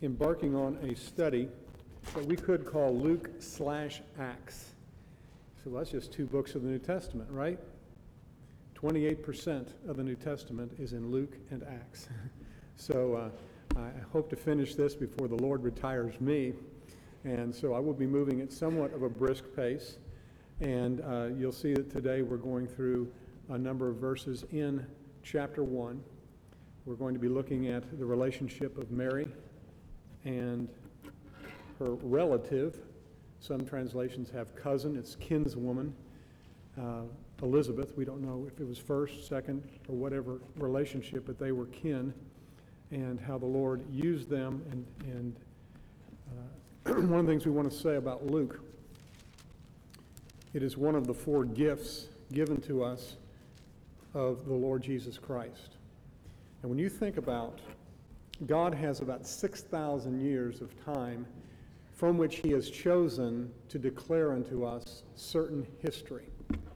embarking on a study that we could call Luke/Acts. So that's just 2 books of the New Testament, right? 28% of the New Testament is in Luke and Acts. So I hope to finish this before the Lord retires me. And so I will be moving at somewhat of a brisk pace. And you'll see that today we're going through a number of verses in chapter 1. We're going to be looking at the relationship of Mary and her relative. Some translations have cousin, it's kinswoman, Elizabeth. We don't know if it was first, second, or whatever relationship, but they were kin, and how the Lord used them. And one of the things we want to say about Luke, it is one of the 4 gifts given to us of the Lord Jesus Christ. And when you think about, God has about 6,000 years of time from which he has chosen to declare unto us certain history.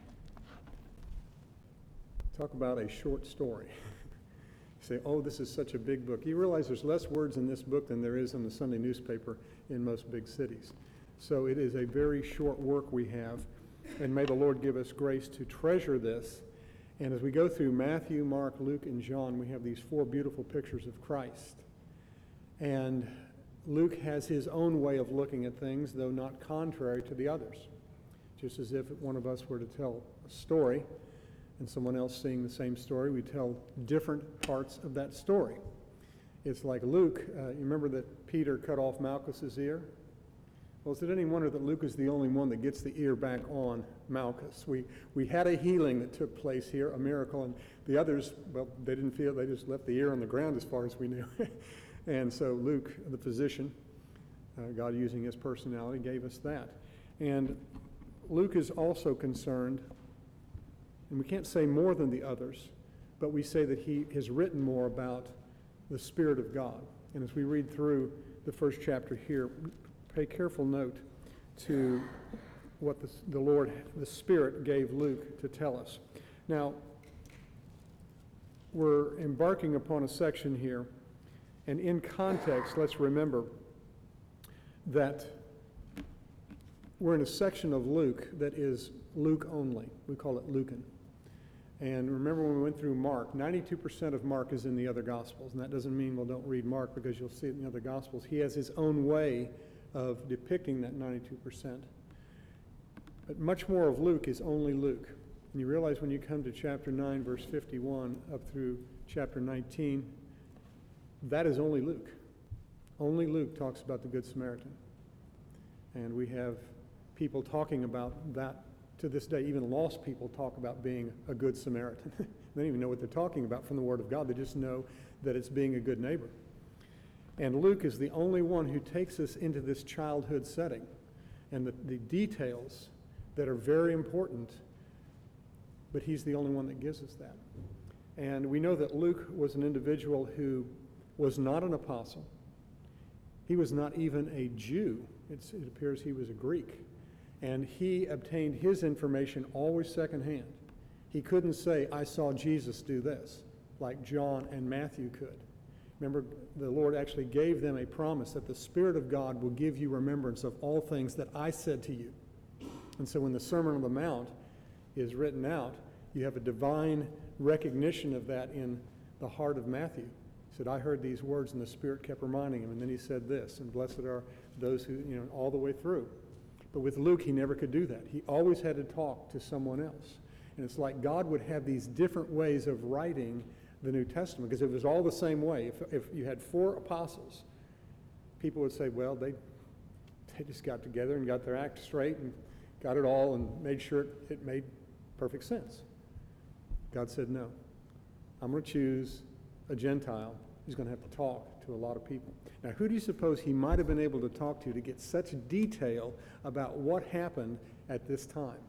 Talk about a short story. You say, oh, this is such a big book. You realize there's less words in this book than there is in the Sunday newspaper in most big cities. So it is a very short work we have, and may the Lord give us grace to treasure this. And as we go through Matthew, Mark, Luke, and John, we have these 4 beautiful pictures of Christ. And Luke has his own way of looking at things, though not contrary to the others. Just as if one of us were to tell a story and someone else seeing the same story, we tell different parts of that story. It's like Luke, you remember that Peter cut off Malchus's ear? Well, is it any wonder that Luke is the only one that gets the ear back on Malchus? We had a healing that took place here, a miracle, and the others, well, they didn't feel, they just left the ear on the ground as far as we knew. And so Luke, the physician, God using his personality, gave us that. And Luke is also concerned, and we can't say more than the others, but we say that he has written more about the Spirit of God. And as we read through the first chapter here, pay careful note to what the Lord, the Spirit, gave Luke to tell us. Now, we're embarking upon a section here, and in context, let's remember that we're in a section of Luke that is Luke only. We call it Lucan. And remember when we went through Mark, 92% of Mark is in the other Gospels. And that doesn't mean, well, don't read Mark, because you'll see it in the other Gospels. He has his own way of depicting that 92%. But much more of Luke is only Luke. And you realize when you come to chapter 9, verse 51, up through chapter 19, that is only Luke. Only Luke talks about the Good Samaritan. And we have people talking about that to this day. Even lost people talk about being a good Samaritan. They don't even know what they're talking about from the Word of God. They just know that it's being a good neighbor. And Luke is the only one who takes us into this childhood setting and the details that are very important, but he's the only one that gives us that. And we know that Luke was an individual who was not an apostle. He was not even a Jew. It appears he was a Greek. And he obtained his information always secondhand. He couldn't say, I saw Jesus do this, like John and Matthew could. Remember, the Lord actually gave them a promise that the Spirit of God will give you remembrance of all things that I said to you. And so when the Sermon on the Mount is written out, you have a divine recognition of that in the heart of Matthew. He said, I heard these words, and the Spirit kept reminding him. And then he said this, and blessed are those who, all the way through. But with Luke, he never could do that. He always had to talk to someone else. And it's like God would have these different ways of writing the New Testament, because it was all the same way. If you had 4 apostles, people would say, well, they just got together and got their act straight and got it all and made sure it made perfect sense. God said, no, I'm going to choose a Gentile who's going to have to talk to a lot of people. Now, who do you suppose he might have been able to talk to get such detail about what happened at this time?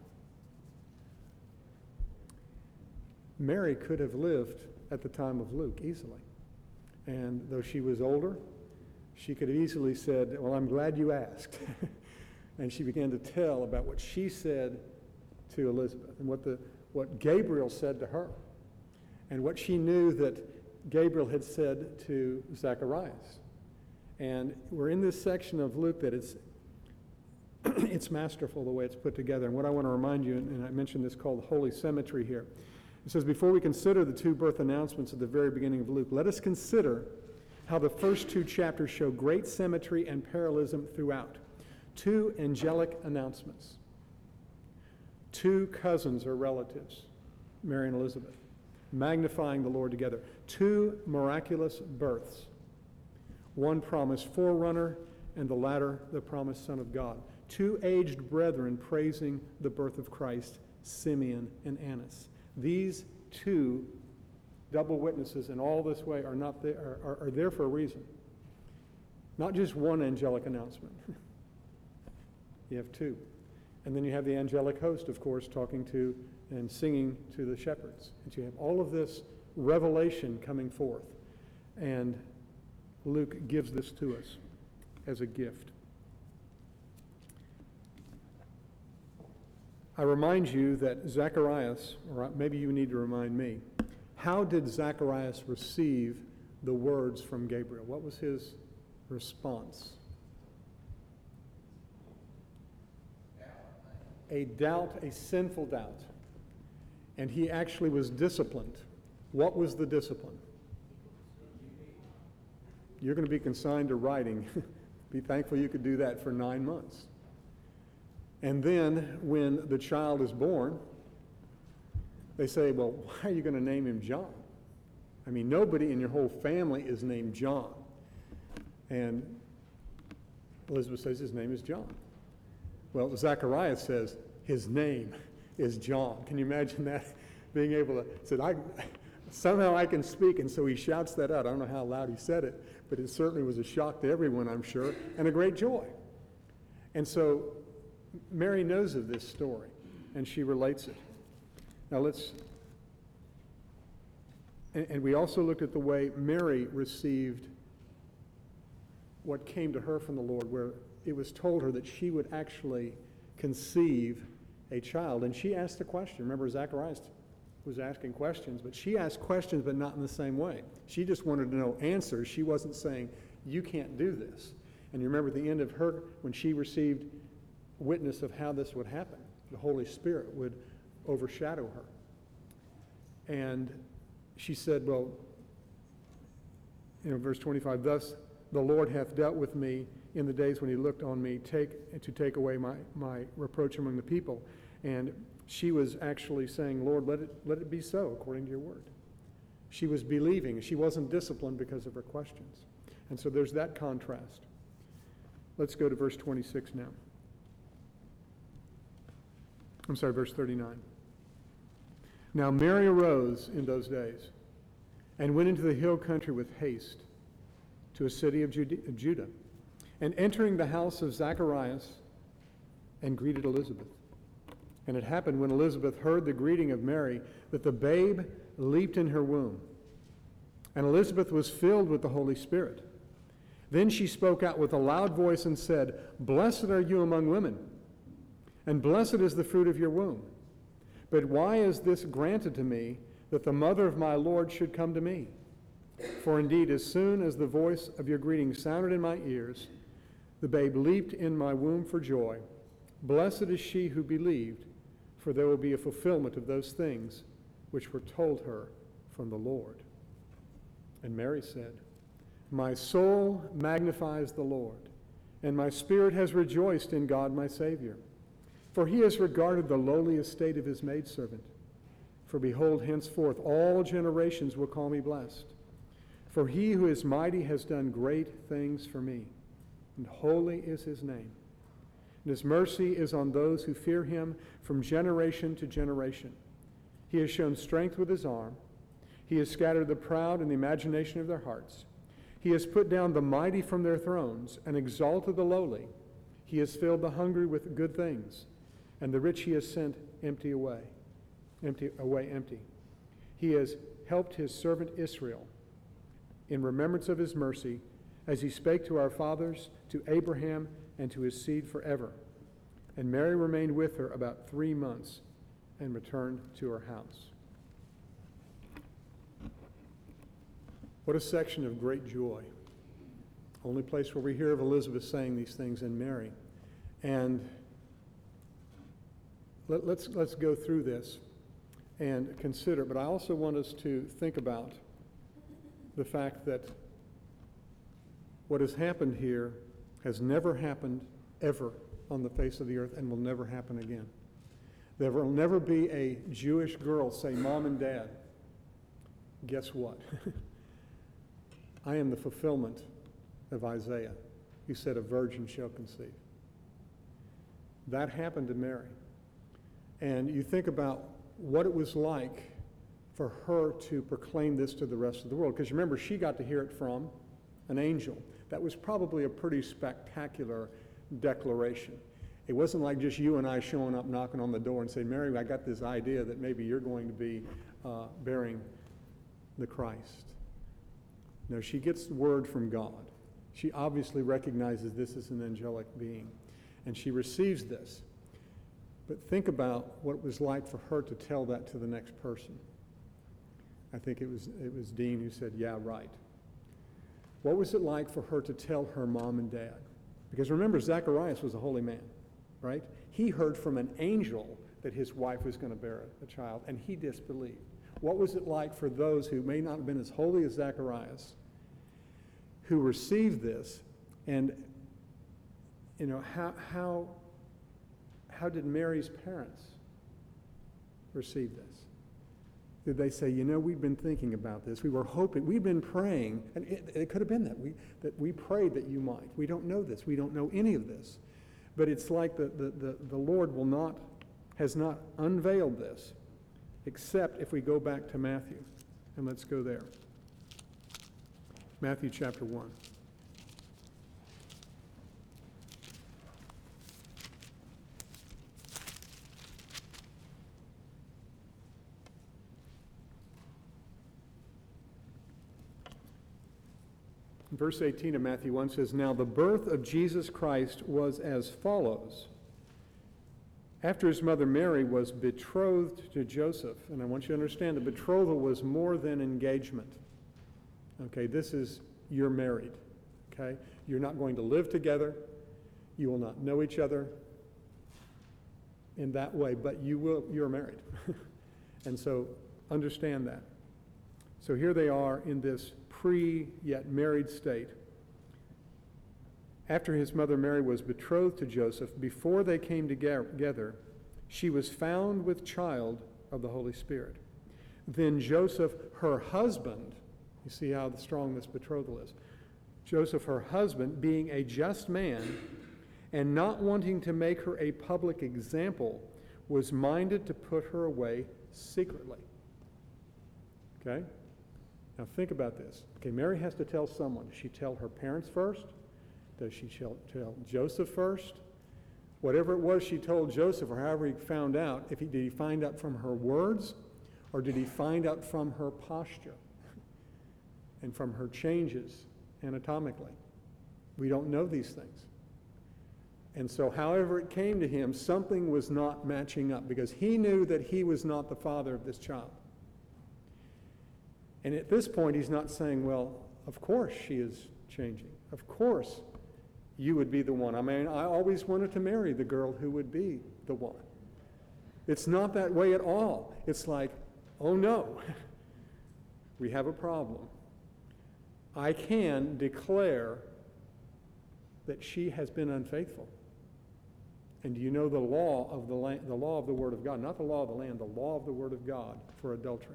Mary could have lived at the time of Luke easily. And though she was older, she could have easily said, well, I'm glad you asked. And she began to tell about what she said to Elizabeth and what Gabriel said to her and what she knew that Gabriel had said to Zacharias. And we're in this section of Luke that it's masterful the way it's put together. And what I want to remind you, and I mentioned this called Holy Symmetry here. It says, before we consider the two birth announcements at the very beginning of Luke, let us consider how the first two chapters show great symmetry and parallelism throughout. Two angelic announcements. Two cousins or relatives, Mary and Elizabeth, magnifying the Lord together. Two miraculous births. One promised forerunner, and the latter the promised Son of God. Two aged brethren praising the birth of Christ, Simeon and Annas. These two double witnesses in all this way are there for a reason. Not just one angelic announcement. You have two. And then you have the angelic host, of course, talking to and singing to the shepherds. And you have all of this revelation coming forth. And Luke gives this to us as a gift. I remind you that Zacharias, or maybe you need to remind me, how did Zacharias receive the words from Gabriel? What was his response? A doubt, a sinful doubt. And he actually was disciplined. What was the discipline? You're going to be consigned to writing. Be thankful you could do that for 9 months. And then when the child is born, they say, well, why are you going to name him John? I mean, nobody in your whole family is named John. And Elizabeth says his name is John. Well, Zacharias says his name is John. Can you imagine that? Being able to say, somehow I can speak, and so he shouts that out. I don't know how loud he said it, but it certainly was a shock to everyone, I'm sure, and a great joy. And so Mary knows of this story, and she relates it. Now and we also looked at the way Mary received what came to her from the Lord, where it was told her that she would actually conceive a child. And she asked a question. Remember, Zacharias was asking questions, but she asked questions, but not in the same way. She just wanted to know answers. She wasn't saying, you can't do this. And you remember at the end of her, when she received witness of how this would happen, the Holy Spirit would overshadow her. And she said, well, verse 25, thus the Lord hath dealt with me in the days when he looked on me to take away my reproach among the people. And she was actually saying, Lord, let it be so according to your word. She was believing. She wasn't disciplined because of her questions. And so there's that contrast. Let's go to verse 26 now. I'm sorry, verse 39. Now Mary arose in those days and went into the hill country with haste to a city of Judah, and entering the house of Zacharias, and greeted Elizabeth. And it happened when Elizabeth heard the greeting of Mary that the babe leaped in her womb. And Elizabeth was filled with the Holy Spirit. Then she spoke out with a loud voice and said, Blessed are you among women, and blessed is the fruit of your womb. But why is this granted to me, that the mother of my Lord should come to me? For indeed, as soon as the voice of your greeting sounded in my ears, the babe leaped in my womb for joy. Blessed is she who believed, for there will be a fulfillment of those things which were told her from the Lord. And Mary said, My soul magnifies the Lord, and my spirit has rejoiced in God my Savior. For he has regarded the lowly estate of his maidservant. For behold, henceforth all generations will call me blessed. For he who is mighty has done great things for me, and holy is his name. And his mercy is on those who fear him from generation to generation. He has shown strength with his arm. He has scattered the proud in the imagination of their hearts. He has put down the mighty from their thrones and exalted the lowly. He has filled the hungry with good things, and the rich he has sent empty. He has helped his servant Israel in remembrance of his mercy, as he spake to our fathers, to Abraham, and to his seed forever. And Mary remained with her about 3 months and returned to her house. What a section of great joy. Only place where we hear of Elizabeth saying these things and Mary. And let's go through this and consider. But I also want us to think about the fact that what has happened here has never happened ever on the face of the earth and will never happen again. There will never be a Jewish girl say, Mom and Dad, guess what? I am the fulfillment of Isaiah. He said, a virgin shall conceive. That happened to Mary. And you think about what it was like for her to proclaim this to the rest of the world. Because remember, she got to hear it from an angel. That was probably a pretty spectacular declaration. It wasn't like just you and I showing up, knocking on the door and saying, Mary, I got this idea that maybe you're going to be bearing the Christ. No, she gets the word from God. She obviously recognizes this is an angelic being, and she receives this. But think about what it was like for her to tell that to the next person. I think it was Dean who said, yeah, right. What was it like for her to tell her mom and dad? Because remember, Zacharias was a holy man, right? He heard from an angel that his wife was going to bear a child, and he disbelieved. What was it like for those who may not have been as holy as Zacharias, who received this? And, you know, how did Mary's parents receive this? Did they say, you know, we've been thinking about this. We were hoping, we've been praying, and it could have been that we prayed that you might. We don't know this. We don't know any of this. But it's like the Lord has not unveiled this, except if we go back to Matthew. And let's go there. Matthew chapter 1. Verse 18 of Matthew 1 says, Now the birth of Jesus Christ was as follows. After his mother Mary was betrothed to Joseph, and I want you to understand the betrothal was more than engagement. Okay, this is, you're married. Okay? You're not going to live together. You will not know each other in that way, but you're married. And so understand that. So here they are in this yet married state. After his mother Mary was betrothed to Joseph, before they came together, she was found with child of the Holy Spirit. Then Joseph, her husband, you see how strong this betrothal is. Joseph, her husband, being a just man and not wanting to make her a public example, was minded to put her away secretly. Okay? Now think about this. Okay, Mary has to tell someone. Does she tell her parents first? Does she tell Joseph first? Whatever it was she told Joseph, or however he found out, did he find out from her words, or did he find out from her posture and from her changes anatomically? We don't know these things. And so however it came to him, something was not matching up, because he knew that he was not the father of this child. And at this point, he's not saying, well, of course she is changing. Of course you would be the one. I mean, I always wanted to marry the girl who would be the one. It's not that way at all. It's like, oh no, we have a problem. I can declare that she has been unfaithful. And do you know the law of the law of the Word of God, not the law of the land, the law of the Word of God for adultery?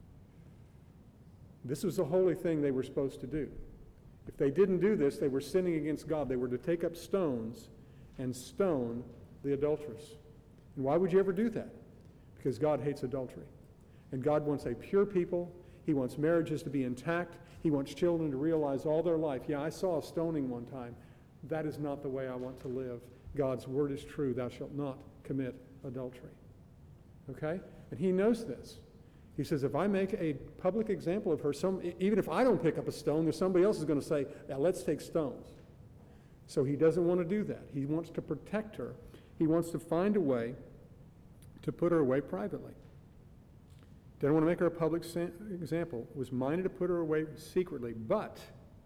This was a holy thing they were supposed to do. If they didn't do this, they were sinning against God. They were to take up stones and stone the adulteress. And why would you ever do that? Because God hates adultery. And God wants a pure people. He wants marriages to be intact. He wants children to realize all their life, yeah, I saw a stoning one time. That is not the way I want to live. God's word is true. Thou shalt not commit adultery. Okay? And he knows this. He says, if I make a public example of her, even if I don't pick up a stone, there's somebody else is going to say, yeah, let's take stones. So he doesn't want to do that. He wants to protect her. He wants to find a way to put her away privately. Didn't want to make her a public example. Was minded to put her away secretly. But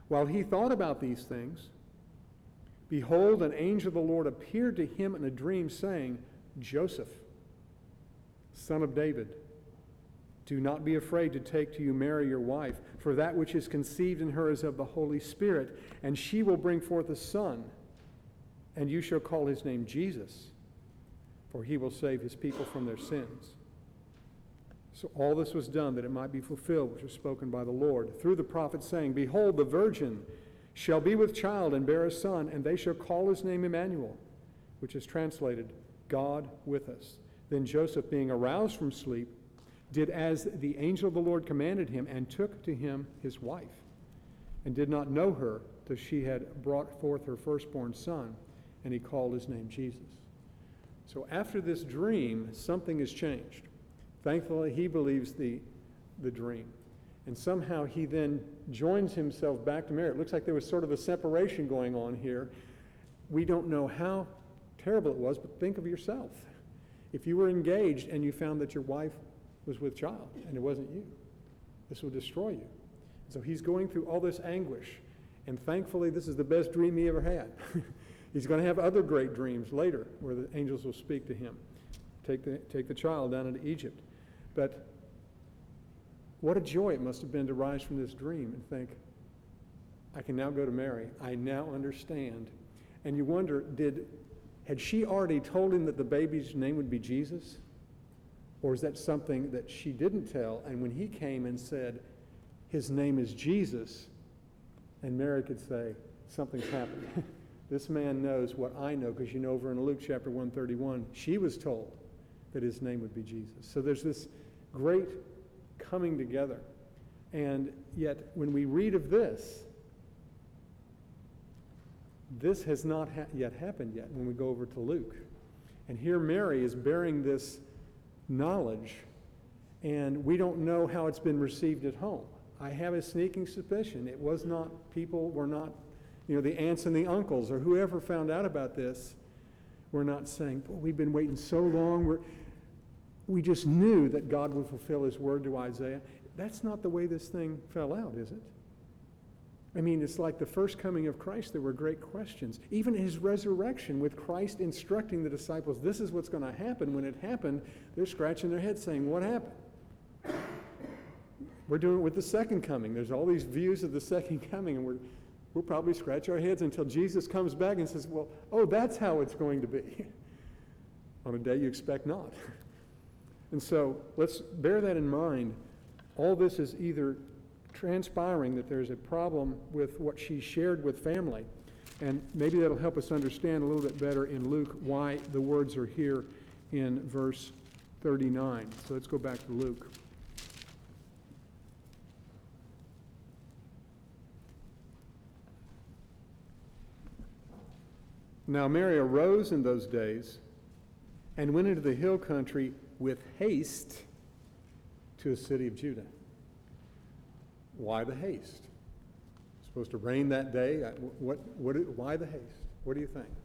While he thought about these things, behold, an angel of the Lord appeared to him in a dream, saying, Joseph, son of David, do not be afraid to take to you Mary your wife, for that which is conceived in her is of the Holy Spirit, and she will bring forth a son, and you shall call his name Jesus, for he will save his people from their sins. So all this was done that it might be fulfilled, which was spoken by the Lord through the prophet, saying, Behold, the virgin shall be with child and bear a son, and they shall call his name Emmanuel, which is translated, God with us. Then Joseph, being aroused from sleep, did as the angel of the Lord commanded him, and took to him his wife, and did not know her till she had brought forth her firstborn son, and he called his name Jesus. So after this dream, something has changed. Thankfully, he believes the dream. And somehow he then joins himself back to Mary. It looks like there was sort of a separation going on here. We don't know how terrible it was, but think of yourself. If you were engaged and you found that your wife was with child and it wasn't you, this would destroy you. So he's going through all this anguish. And thankfully, this is the best dream he ever had. He's going to have other great dreams later where the angels will speak to him. Take the child down into Egypt. But what a joy it must have been to rise from this dream and think, I can now go to Mary. I now understand. And you wonder, had she already told him that the baby's name would be Jesus? Or is that something that she didn't tell? And when he came and said, his name is Jesus, and Mary could say, something's happened. This man knows what I know, because over in Luke chapter 131, she was told that his name would be Jesus. So there's this great coming together. And yet, when we read of this has not yet happened yet when we go over to Luke. And here Mary is bearing this knowledge, and we don't know how it's been received at home. I have a sneaking suspicion people were not, the aunts and the uncles or whoever found out about this were not saying, boy, we've been waiting so long. We just knew that God would fulfill his word to Isaiah. That's not the way this thing fell out, is it? I mean, it's like the first coming of Christ, there were great questions. Even his resurrection, with Christ instructing the disciples, this is what's going to happen. When it happened, they're scratching their heads saying, what happened? We're doing it with the second coming. There's all these views of the second coming, and we'll probably scratch our heads until Jesus comes back and says, that's how it's going to be. On a day you expect not. And so let's bear that in mind. All this is either transpiring that there's a problem with what she shared with family, and maybe that'll help us understand a little bit better in Luke why the words are here in verse 39. So let's go back to Luke. Now Mary arose in those days and went into the hill country with haste to a city of Judah. Why the haste? Supposed to rain that day? Why the haste? What do you think?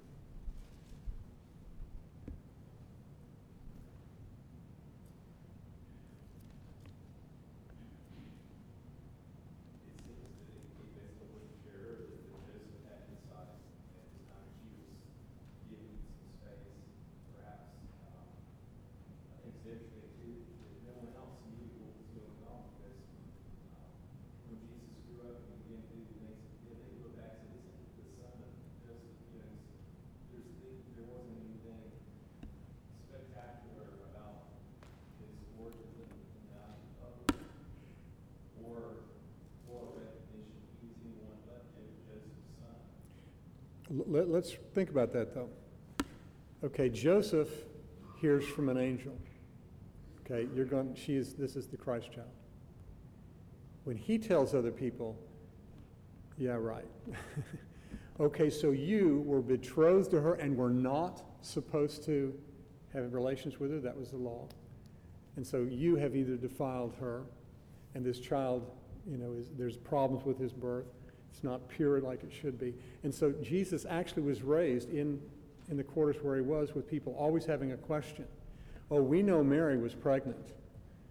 Let's think about that, though. Okay, Joseph hears from an angel. Okay, this is the Christ child. When he tells other people, yeah, right. Okay, so you were betrothed to her and were not supposed to have relations with her. That was the law. And so you have either defiled her, and this child, there's problems with his birth. It's not pure like it should be. And so Jesus actually was raised in the quarters where he was, with people always having a question. Oh, we know Mary was pregnant.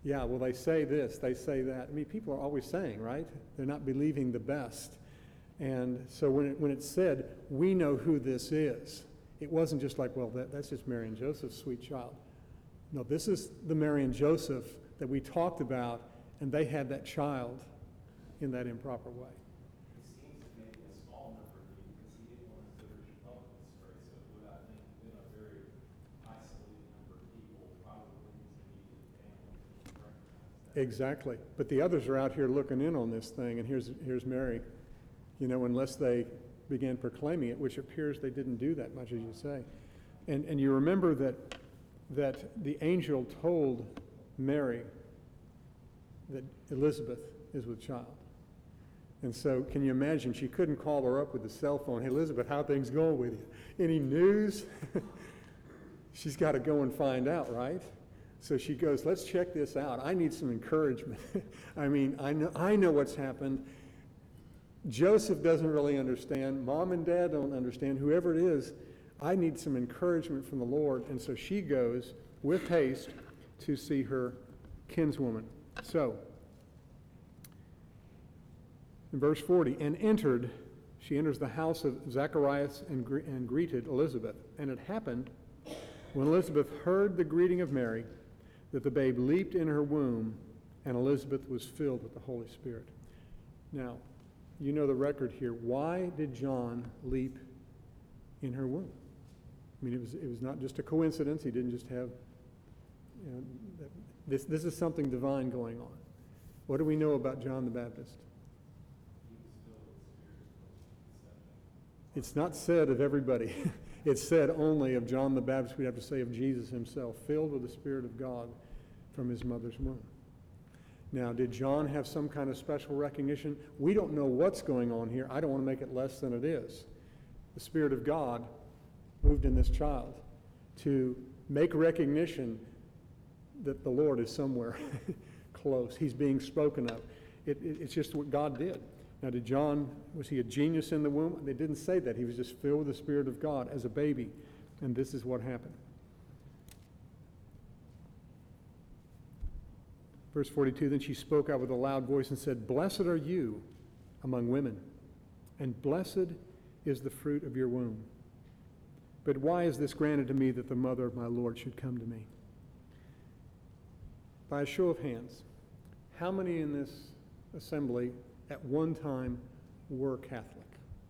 Yeah, well, they say this, they say that. I mean, people are always saying, right? They're not believing the best. And so when it said, we know who this is, it wasn't just like, well, that's just Mary and Joseph's sweet child. No, this is the Mary and Joseph that we talked about, and they had that child in that improper way. It seems to maybe a small number of people, because he didn't want his liturgy public this story, so it would, I think, have been a very isolated number of people, probably his immediate family, to recognize that. Exactly. But the others are out here looking in on this thing, and here's Mary. You know, unless they began proclaiming it, which appears they didn't do that much, as you say. And you remember that the angel told Mary that Elizabeth is with child. And so can you imagine, she couldn't call her up with the cell phone, hey, Elizabeth, how things going with you? Any news? She's got to go and find out, right? So she goes, let's check this out. I need some encouragement. I mean, I know what's happened. Joseph doesn't really understand. Mom and Dad don't understand. Whoever it is, I need some encouragement from the Lord. And so she goes with haste to see her kinswoman. So, in verse 40, she enters the house of Zacharias and greeted Elizabeth. And it happened, when Elizabeth heard the greeting of Mary, that the babe leaped in her womb, and Elizabeth was filled with the Holy Spirit. Now, you know the record here. Why did John leap in her womb? I mean, it was not just a coincidence. He didn't just have, you know, this is something divine going on. What do we know about John the Baptist? It's not said of everybody. It's said only of John the Baptist. We'd have to say of Jesus himself, filled with the Spirit of God from his mother's womb. Now, did John have some kind of special recognition? We don't know what's going on here. I don't want to make it less than it is. The Spirit of God moved in this child to make recognition that the Lord is somewhere close. He's being spoken of. It's just what God did. Now, was he a genius in the womb? They didn't say that. He was just filled with the Spirit of God as a baby, and this is what happened. Verse 42, then she spoke out with a loud voice and said, blessed are you among women, and blessed is the fruit of your womb. But why is this granted to me that the mother of my Lord should come to me? By a show of hands, how many in this assembly at one time were Catholic?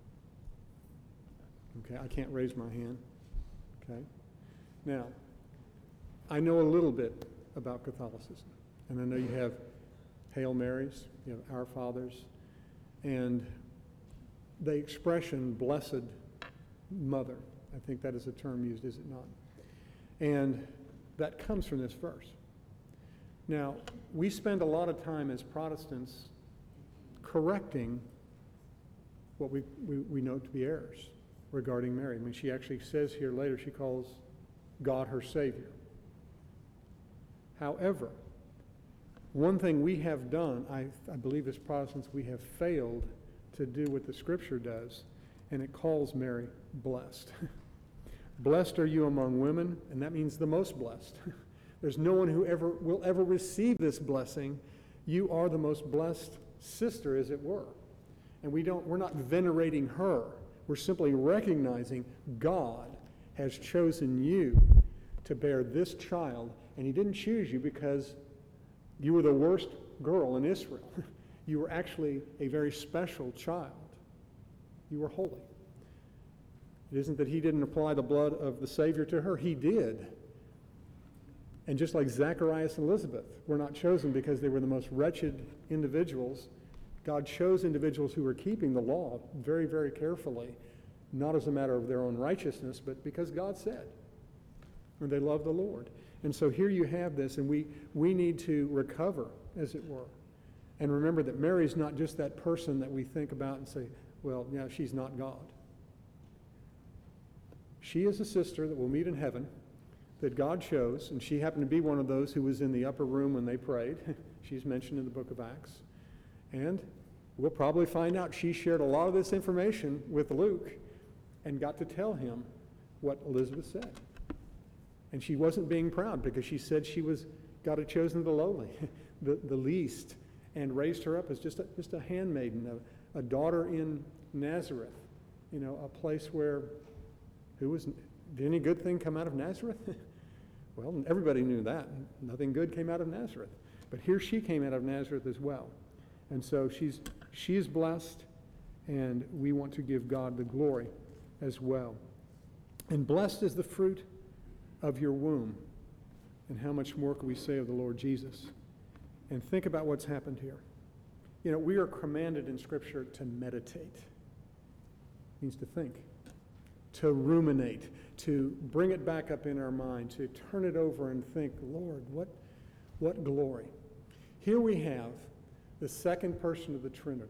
Okay, I can't raise my hand. Okay. Now, I know a little bit about Catholicism. And I know you have Hail Marys, you have Our Fathers, and the expression blessed mother, I think that is a term used, is it not? And that comes from this verse. Now, we spend a lot of time as Protestants correcting what we know to be errors regarding Mary. I mean, she actually says here later, she calls God her Savior. However, one thing we have done, I believe as Protestants, we have failed to do what the Scripture does, and it calls Mary blessed. Blessed are you among women, and that means the most blessed. There's no one who will ever receive this blessing. You are the most blessed sister, as it were. And we're not venerating her. We're simply recognizing God has chosen you to bear this child, and he didn't choose you because you were the worst girl in Israel. You were actually a very special child. You were holy. It isn't that he didn't apply the blood of the Savior to her. He did. And just like Zacharias and Elizabeth were not chosen because they were the most wretched individuals, God chose individuals who were keeping the law very, very carefully, not as a matter of their own righteousness, but because God said. And they loved the Lord. And so here you have this, and we need to recover, as it were. And remember that Mary's not just that person that we think about and say, well, yeah, she's not God. She is a sister that we'll meet in heaven that God chose, and she happened to be one of those who was in the upper room when they prayed. She's mentioned in the book of Acts. And we'll probably find out she shared a lot of this information with Luke and got to tell him what Elizabeth said. And she wasn't being proud because she said she was God had chosen the lowly, the least, and raised her up as just a handmaiden, a daughter in Nazareth, a place where did any good thing come out of Nazareth? Well, everybody knew that. Nothing good came out of Nazareth. But here she came out of Nazareth as well. And so she is blessed, and we want to give God the glory as well. And blessed is the fruit of your womb. And how much more can we say of the Lord Jesus? And think about what's happened here. We are commanded in Scripture to meditate. It means to think, to ruminate, to bring it back up in our mind, to turn it over and think, Lord, what glory. Here we have the second person of the Trinity.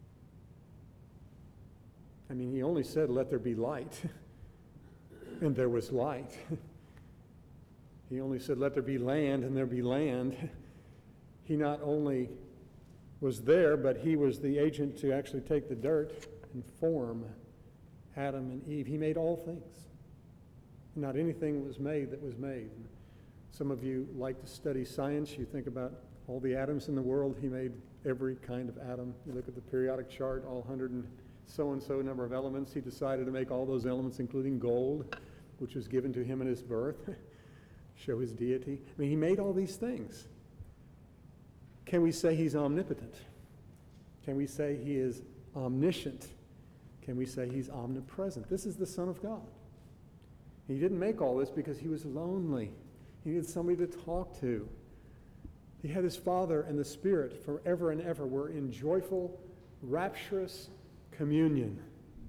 I mean, he only said, let there be light, and there was light. He only said, let there be land, and there be land. He not only was there, but he was the agent to actually take the dirt and form Adam and Eve. He made all things. Not anything was made that was made. Some of you like to study science. You think about all the atoms in the world. He made every kind of atom. You look at the periodic chart, all 100 and so number of elements. He decided to make all those elements, including gold, which was given to him in his birth, show his deity. I mean, he made all these things. Can we say he's omnipotent? Can we say he is omniscient? Can we say he's omnipresent? This is the Son of God. He didn't make all this because he was lonely. He needed somebody to talk to. He had his Father and the Spirit forever and ever were in joyful, rapturous communion.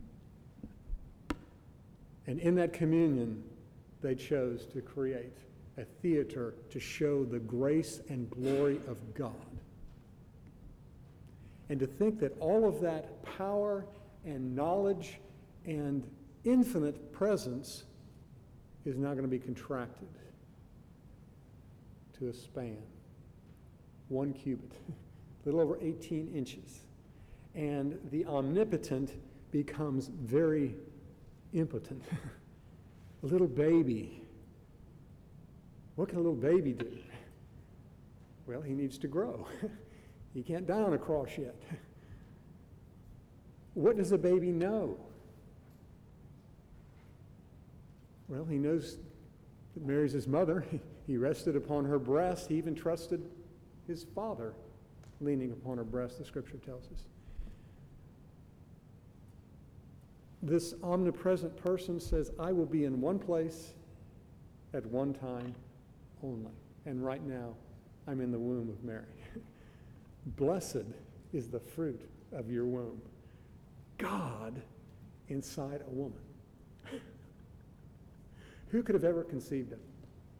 And in that communion, they chose to create a theater to show the grace and glory of God. And to think that all of that power and knowledge and infinite presence is now going to be contracted to a span, 1 cubit, a little over 18 inches. And the omnipotent becomes very impotent. A little baby. What can a little baby do? Well, he needs to grow. He can't die on a cross yet. What does a baby know? Well, he knows that Mary's his mother. He rested upon her breast. He even trusted his father leaning upon her breast, the Scripture tells us. This omnipresent person says, I will be in one place at one time only. And right now, I'm in the womb of Mary. Blessed is the fruit of your womb. God inside a woman. Who could have ever conceived it?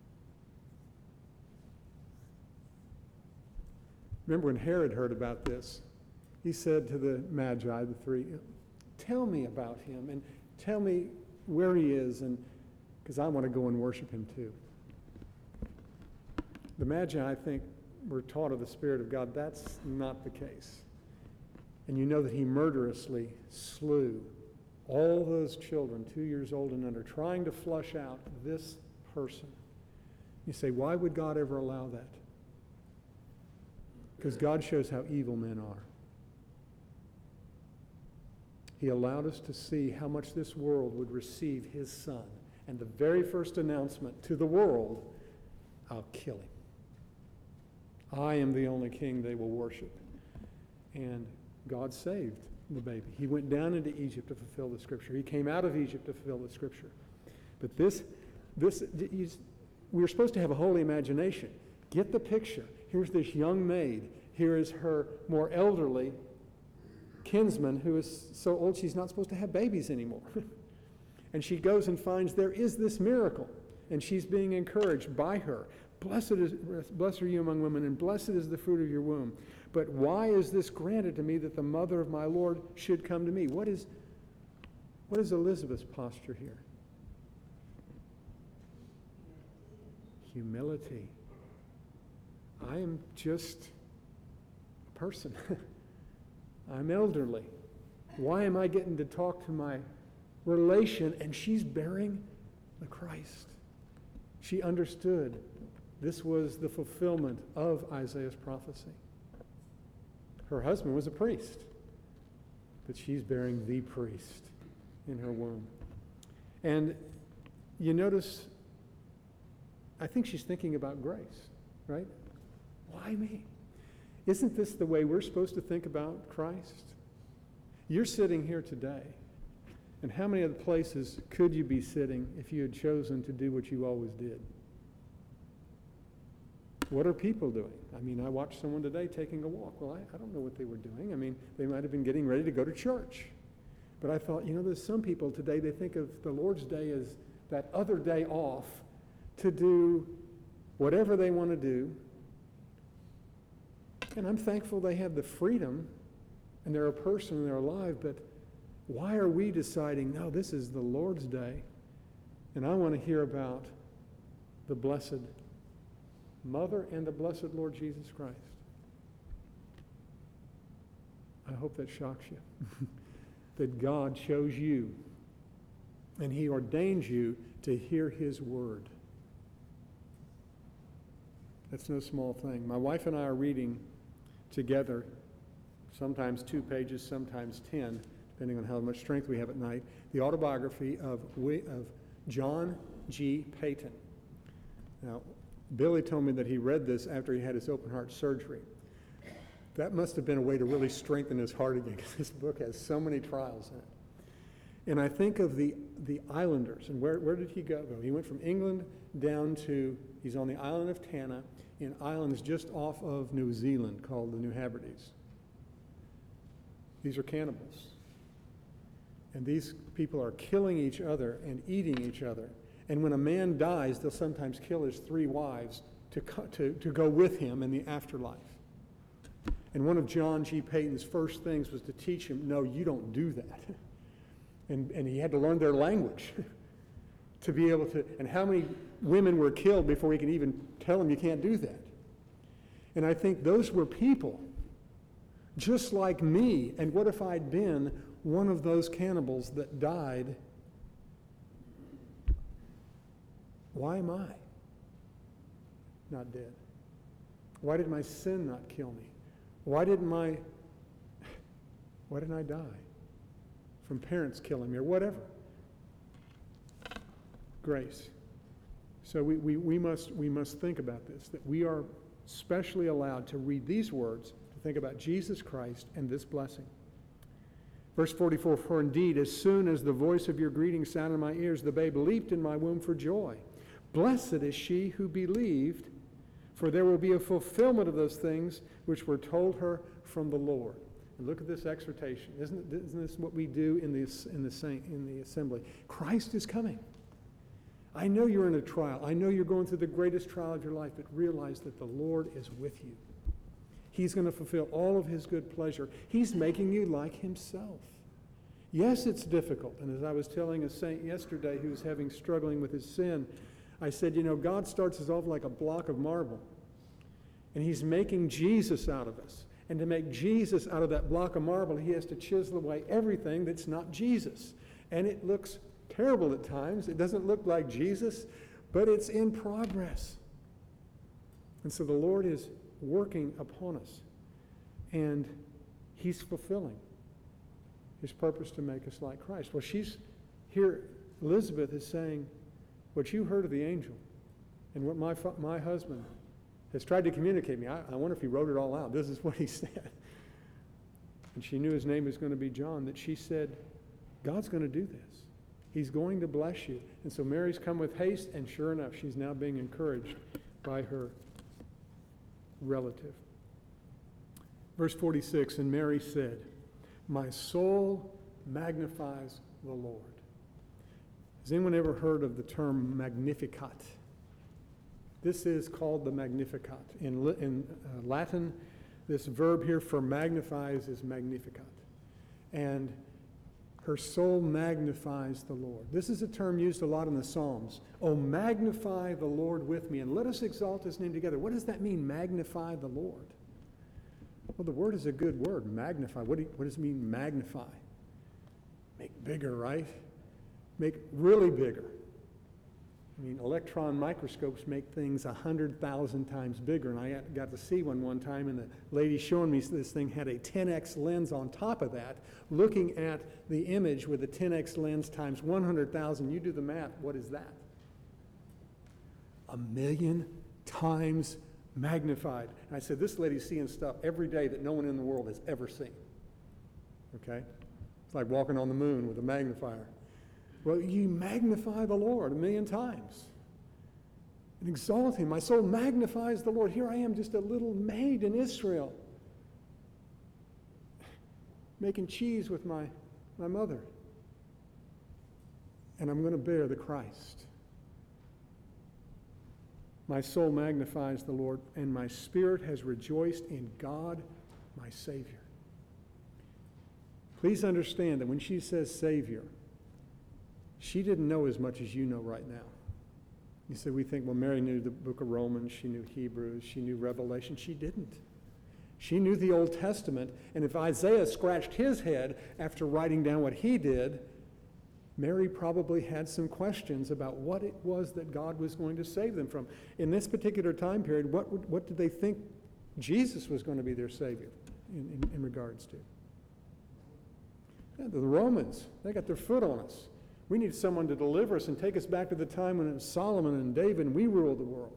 Remember when Herod heard about this, he said to the Magi, the three, tell me about him and tell me where he is, and because I want to go and worship him too. The Magi, I think, were taught of the Spirit of God. That's not the case. And you know that he murderously slew all those children 2 years old and under, trying to flush out this person. You say, why would God ever allow that? Because God shows how evil men are. He allowed us to see how much this world would receive his Son. And the very first announcement to the world, I'll kill him. I am the only king they will worship. And God saved the baby. He went down into Egypt to fulfill the Scripture. He came out of Egypt to fulfill the Scripture. But we're supposed to have a holy imagination. Get the picture. Here's this young maid. Here is her more elderly kinsman who is so old she's not supposed to have babies anymore. And she goes and finds there is this miracle. And she's being encouraged by her. Blessed are you among women, and blessed is the fruit of your womb. But why is this granted to me that the mother of my Lord should come to me? What is Elizabeth's posture here? Humility. I am just a person. I'm elderly. Why am I getting to talk to my relation and she's bearing the Christ? She understood This was the fulfillment of Isaiah's prophecy. Her husband was a priest, but she's bearing the priest in her womb. And you notice, I think she's thinking about grace, right? Why me? Isn't this the way we're supposed to think about Christ? You're sitting here today, and how many other places could you be sitting if you had chosen to do what you always did? What are people doing? I mean, I watched someone today taking a walk. Well, I don't know what they were doing. I mean, they might have been getting ready to go to church. But I thought, there's some people today, they think of the Lord's Day as that other day off to do whatever they want to do. And I'm thankful they have the freedom and they're a person and they're alive, but why are we deciding, no, this is the Lord's Day and I want to hear about the Blessed Mother and the blessed Lord Jesus Christ? I hope that shocks you. That God chose you and he ordains you to hear his word. That's no small thing. My wife and I are reading together, sometimes 2 pages, sometimes 10, depending on how much strength we have at night, the autobiography of John G. Paton. Now, Billy told me that he read this after he had his open heart surgery. That must have been a way to really strengthen his heart again, because this book has so many trials in it. And I think of the islanders, and where did he go? He went from England down to, he's on the island of Tanna, in islands just off of New Zealand called the New Hebrides. These are cannibals. And these people are killing each other and eating each other. And when a man dies, they'll sometimes kill his 3 wives to go with him in the afterlife. And one of John G. Paton's first things was to teach him, no, you don't do that. And he had to learn their language to be able to, and how many women were killed before he could even tell them you can't do that. And I think those were people just like me. And what if I'd been one of those cannibals that died? Why am I not dead? Why did my sin not kill me? Why didn't I die from parents killing me or whatever? Grace. So we must think about this, that we are specially allowed to read these words, to think about Jesus Christ and this blessing. Verse 44, for indeed, as soon as the voice of your greeting sounded in my ears, the babe leaped in my womb for joy. Blessed is she who believed, for there will be a fulfillment of those things which were told her from the Lord. And look at this exhortation. Isn't this what we do in the assembly? Christ is coming. I know you're in a trial. I know you're going through the greatest trial of your life, but realize that the Lord is with you. He's going to fulfill all of his good pleasure. He's making you like himself. Yes, it's difficult. And as I was telling a saint yesterday who was struggling with his sin, I said, God starts us off like a block of marble. And he's making Jesus out of us. And to make Jesus out of that block of marble, he has to chisel away everything that's not Jesus. And it looks terrible at times. It doesn't look like Jesus, but it's in progress. And so the Lord is working upon us. And he's fulfilling his purpose to make us like Christ. Well, she's here, Elizabeth is saying, what you heard of the angel and what my husband has tried to communicate me. I wonder if he wrote it all out. This is what he said. And she knew his name was going to be John, that she said, God's going to do this. He's going to bless you. And so Mary's come with haste, and sure enough, she's now being encouraged by her relative. Verse 46, and Mary said, my soul magnifies the Lord. Has anyone ever heard of the term Magnificat? This is called the Magnificat. In Latin, this verb here for magnifies is Magnificat. And her soul magnifies the Lord. This is a term used a lot in the Psalms. Oh, magnify the Lord with me, and let us exalt his name together. What does that mean, magnify the Lord? Well, the word is a good word, magnify. What does it mean, magnify? Make bigger, right? Make really bigger. I mean, electron microscopes make things 100,000 times bigger. And I got to see one time, and the lady showing me this thing had a 10x lens on top of that, looking at the image with a 10x lens times 100,000. You do the math, what is that? 1,000,000 times magnified. And I said, this lady's seeing stuff every day that no one in the world has ever seen. Okay? It's like walking on the moon with a magnifier. Well, you magnify the Lord 1,000,000 times and exalt him. My soul magnifies the Lord. Here I am, just a little maid in Israel, making cheese with my mother. And I'm going to bear the Christ. My soul magnifies the Lord, and my spirit has rejoiced in God, my Savior. Please understand that when she says Savior, she didn't know as much as you know right now. You say, we think, well, Mary knew the book of Romans, she knew Hebrews, she knew Revelation. She didn't. She knew the Old Testament, and if Isaiah scratched his head after writing down what he did, Mary probably had some questions about what it was that God was going to save them from. In this particular time period, what did they think Jesus was going to be their Savior in regards to? Yeah, the Romans, they got their foot on us. We need someone to deliver us and take us back to the time when it was Solomon and David and we ruled the world.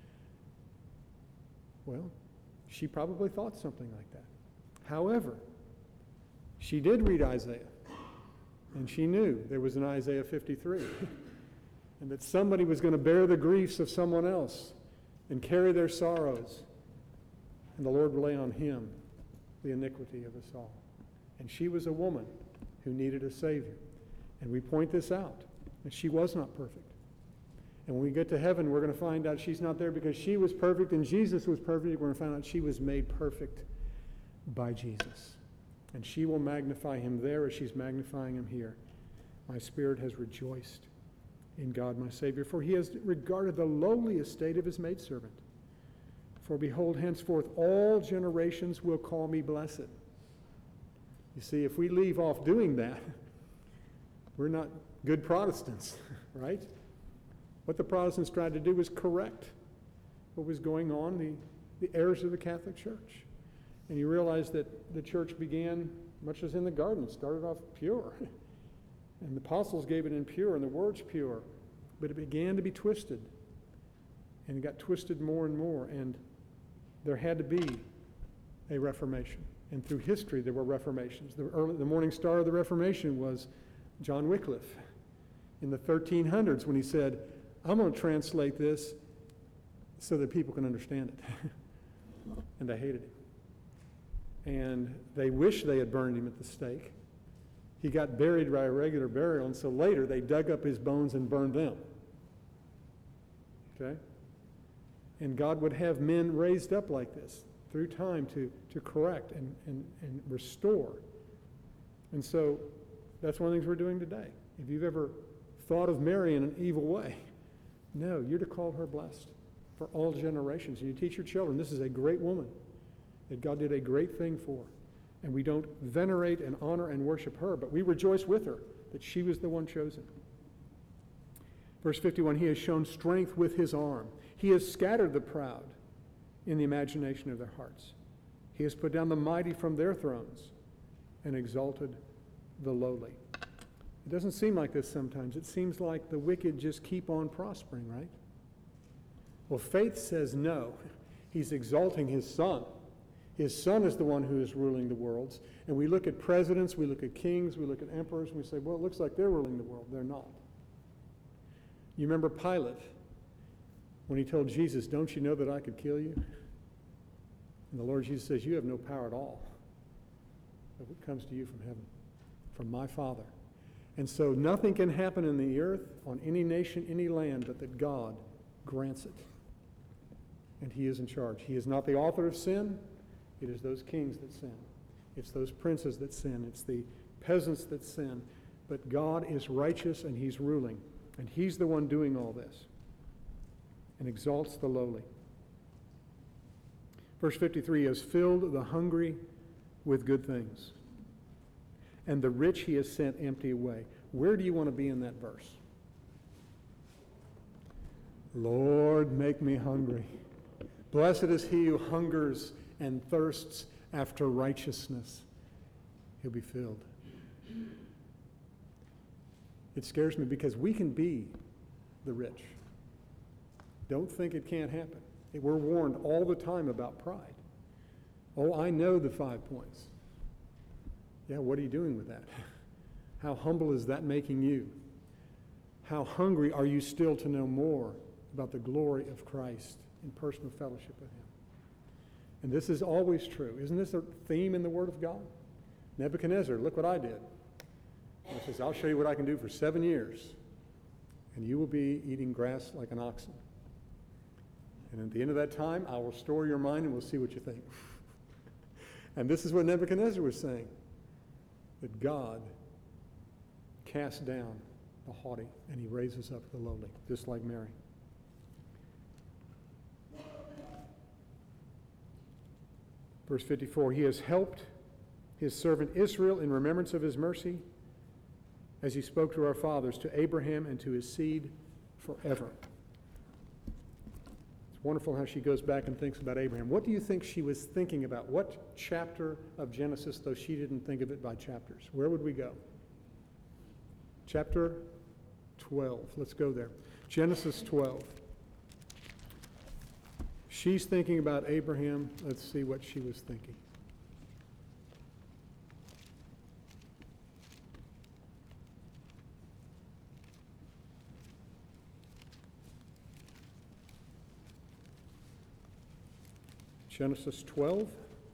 Well, she probably thought something like that. However, she did read Isaiah, and she knew there was an Isaiah 53, and that somebody was going to bear the griefs of someone else and carry their sorrows, and the Lord would lay on him the iniquity of us all. And she was a woman who needed a Savior. And we point this out, that she was not perfect. And when we get to heaven, we're going to find out she's not there because she was perfect and Jesus was perfect. We're going to find out she was made perfect by Jesus. And she will magnify him there as she's magnifying him here. My spirit has rejoiced in God my Savior, for he has regarded the lowly estate of his maidservant. For behold, henceforth all generations will call me blessed. You see, if we leave off doing that, we're not good Protestants, right? What the Protestants tried to do was correct what was going on, the errors of the Catholic Church. And you realize that the church began, much as in the garden, it started off pure. And the apostles gave it in pure, and the word's pure. But it began to be twisted. And it got twisted more and more. And there had to be a reformation. And through history, there were reformations. The morning star of the Reformation was John Wycliffe in the 1300s when he said, I'm going to translate this so that people can understand it. And they hated him. And they wished they had burned him at the stake. He got buried by a regular burial, and so later they dug up his bones and burned them. Okay? And God would have men raised up like this through time to correct and restore. And so that's one of the things we're doing today. If you've ever thought of Mary in an evil way, no, you're to call her blessed for all generations. And you teach your children, this is a great woman that God did a great thing for. And we don't venerate and honor and worship her, but we rejoice with her that she was the one chosen. Verse 51, he has shown strength with his arm. He has scattered the proud in the imagination of their hearts. He has put down the mighty from their thrones and exalted the lowly. It doesn't seem like this sometimes. It seems like the wicked just keep on prospering, right? Well, faith says no. He's exalting his Son. His Son is the one who is ruling the worlds. And we look at presidents, we look at kings, we look at emperors, and we say, well, it looks like they're ruling the world. They're not. You remember Pilate when he told Jesus, don't you know that I could kill you? And the Lord Jesus says, you have no power at all. But it comes to you from heaven, from my Father. And so nothing can happen in the earth, on any nation, any land, but that God grants it. And he is in charge. He is not the author of sin. It is those kings that sin. It's those princes that sin. It's the peasants that sin. But God is righteous and he's ruling. And he's the one doing all this. And exalts the lowly. Verse 53, he has filled the hungry with good things. And the rich he has sent empty away. Where do you want to be in that verse? Lord, make me hungry. Blessed is he who hungers and thirsts after righteousness. He'll be filled. It scares me because we can be the rich. Don't think it can't happen. We're warned all the time about pride. Oh, I know the 5 points. Yeah, what are you doing with that? How humble is that making you? How hungry are you still to know more about the glory of Christ in personal fellowship with him? And this is always true. Isn't this a theme in the Word of God? Nebuchadnezzar, look what I did. He says, I'll show you what I can do for 7 years, and you will be eating grass like an oxen. And at the end of that time, I will store your mind and we'll see what you think. And this is what Nebuchadnezzar was saying, that God casts down the haughty and he raises up the lowly, just like Mary. Verse 54, he has helped his servant Israel in remembrance of his mercy, as he spoke to our fathers, to Abraham and to his seed forever. It's wonderful how she goes back and thinks about Abraham. What do you think she was thinking about? What chapter of Genesis, though she didn't think of it by chapters? Where would we go? Chapter 12. Let's go there. Genesis 12. She's thinking about Abraham. Let's see what she was thinking. Genesis 12.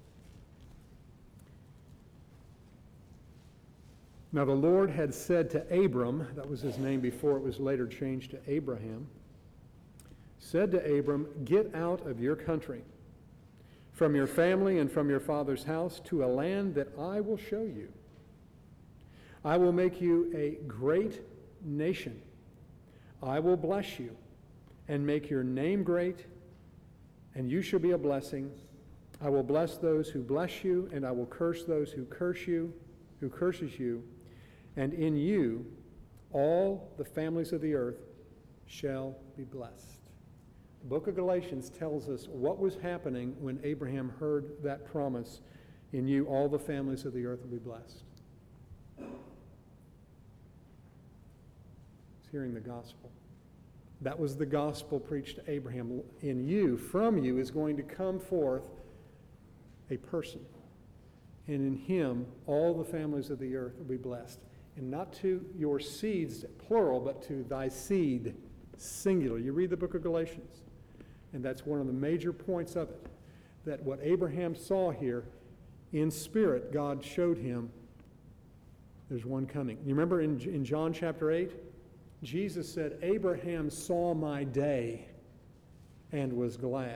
Now the Lord had said to Abram, that was his name before it was later changed to Abraham, said to Abram, get out of your country, from your family and from your father's house, to a land that I will show you. I will make you a great nation. I will bless you and make your name great, and you shall be a blessing. I will bless those who bless you, and I will curse those who curses you, and in you all the families of the earth shall be blessed. The book of Galatians tells us what was happening when Abraham heard that promise, in you all the families of the earth will be blessed. He's hearing the gospel. That was the gospel preached to Abraham. In you, from you, is going to come forth a person. And in him, all the families of the earth will be blessed. And not to your seeds, plural, but to thy seed, singular. You read the book of Galatians, and that's one of the major points of it. That what Abraham saw here, in spirit, God showed him there's one coming. You remember in John chapter 8? Jesus said, Abraham saw my day and was glad.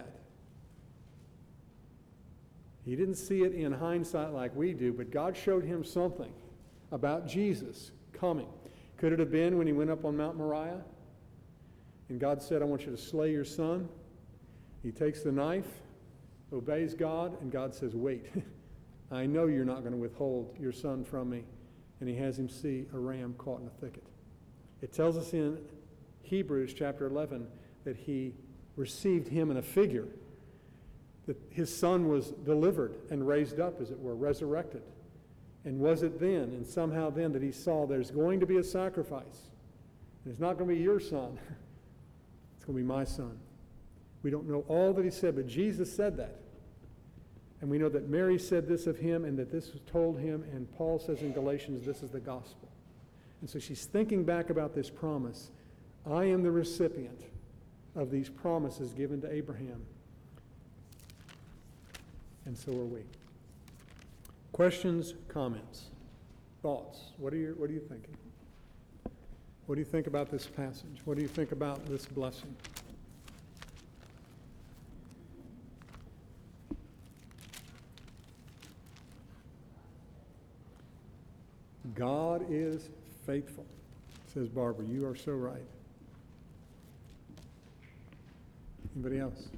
He didn't see it in hindsight like we do, but God showed him something about Jesus coming. Could it have been when he went up on Mount Moriah? And God said, I want you to slay your son. He takes the knife, obeys God, and God says, wait, I know you're not going to withhold your son from me. And he has him see a ram caught in a thicket. It tells us in Hebrews chapter 11 that he received him in a figure, that his son was delivered and raised up, as it were, resurrected. And was it then, and somehow then, that he saw there's going to be a sacrifice. And it's not going to be your son. It's going to be my son. We don't know all that he said, but Jesus said that. And we know that Mary said this of him, and that this was told him, and Paul says in Galatians, this is the gospel. And so she's thinking back about this promise. I am the recipient of these promises given to Abraham. And so are we. Questions, comments, thoughts? What are you thinking? What do you think about this passage? What do you think about this blessing? God is faithful, says Barbara. You are so right. Anybody else?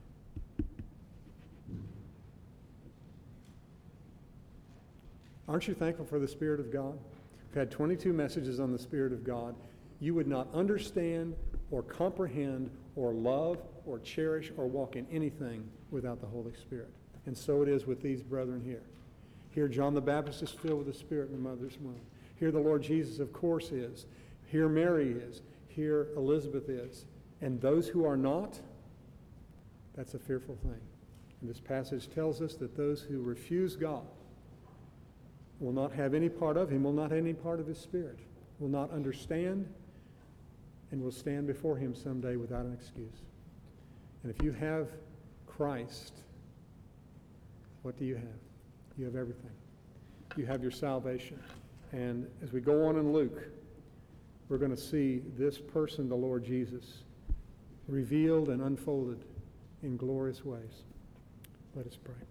Aren't you thankful for the Spirit of God? We've had 22 messages on the Spirit of God. You would not understand or comprehend or love or cherish or walk in anything without the Holy Spirit. And so it is with these brethren here. Here John the Baptist is filled with the Spirit in the mother's womb. Here the Lord Jesus, of course, is. Here Mary is. Here Elizabeth is. And those who are not, that's a fearful thing. And this passage tells us that those who refuse God will not have any part of him, will not have any part of his Spirit, will not understand, and will stand before him someday without an excuse. And if you have Christ, what do you have? You have everything. You have your salvation. And as we go on in Luke, we're going to see this person, the Lord Jesus, revealed and unfolded in glorious ways. Let us pray.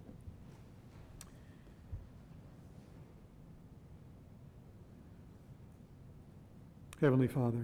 Heavenly Father,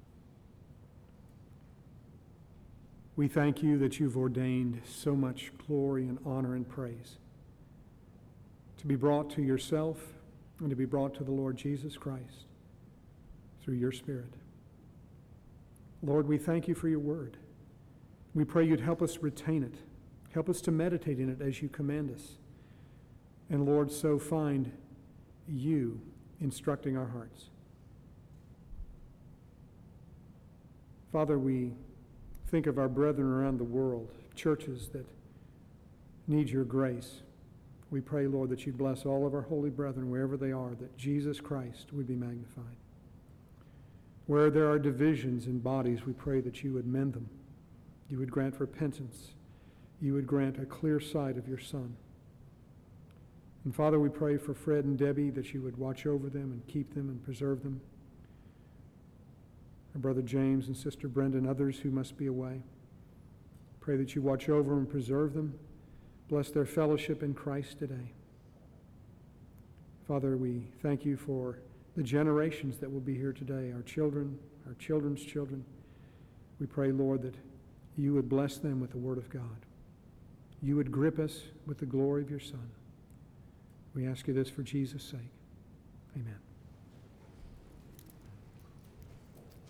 we thank you that you've ordained so much glory and honor and praise to be brought to yourself and to be brought to the Lord Jesus Christ through your Spirit. Lord, we thank you for your word. We pray you'd help us retain it. Help us to meditate in it as you command us. And Lord, so find you instructing our hearts. Father, we think of our brethren around the world, churches that need your grace. We pray, Lord, that you bless all of our holy brethren wherever they are, that Jesus Christ would be magnified. Where there are divisions in bodies, we pray that you would mend them. You would grant repentance. You would grant a clear sight of your Son. And Father, we pray for Fred and Debbie that you would watch over them and keep them and preserve them. Our brother James and sister Brenda and others who must be away. Pray that you watch over and preserve them. Bless their fellowship in Christ today. Father, we thank you for the generations that will be here today, our children, our children's children. We pray, Lord, that you would bless them with the Word of God. You would grip us with the glory of your Son. We ask you this for Jesus' sake. Amen.